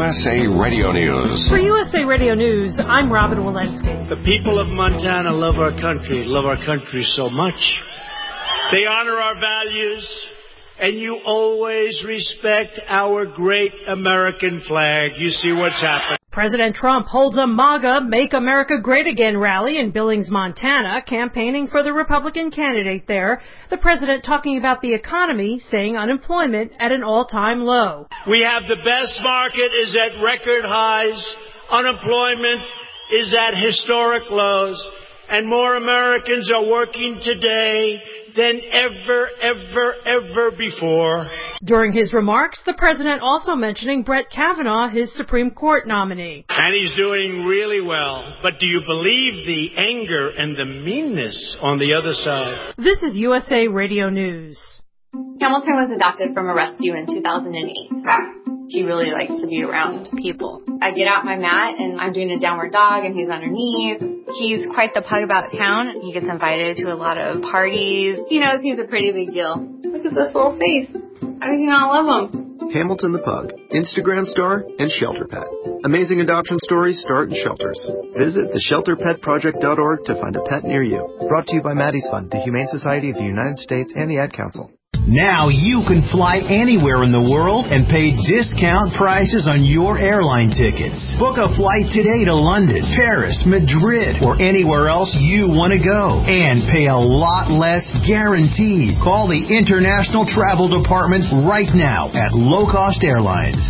USA Radio News. For USA Radio News, I'm Robin Walensky. The people of Montana love our country so much. They honor our values, and you always respect our great American flag. You see what's happened. President Trump holds a MAGA Make America Great Again rally in Billings, Montana, campaigning for the Republican candidate there. The president talking about the economy, saying unemployment at an all-time low. We have the best market is at record highs. Unemployment is at historic lows. And more Americans are working today than ever before. During his remarks, the president also mentioning Brett Kavanaugh, his Supreme Court nominee. And he's doing really well. But do you believe the anger and the meanness on the other side? This is USA Radio News. Hamilton was adopted from a rescue in 2008. He really likes to be around people. I get out my mat and I'm doing a downward dog and he's underneath. He's quite the pug about town. He gets invited to a lot of parties. He knows he's a pretty big deal. Look at this little face. How do you not love him? Hamilton the Pug, Instagram star, and shelter pet. Amazing adoption stories start in shelters. Visit theshelterpetproject.org to find a pet near you. Brought to you by Maddie's Fund, the Humane Society of the United States, and the Ad Council. Now you can fly anywhere in the world and pay discount prices on your airline tickets. Book a flight today to London, Paris, Madrid, or anywhere else you want to go. And pay a lot less guaranteed. Call the International Travel Department right now at Low Cost Airlines.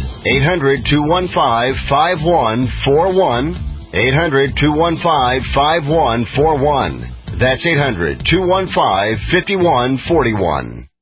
800-215-5141. 800-215-5141. That's 800-215-5141.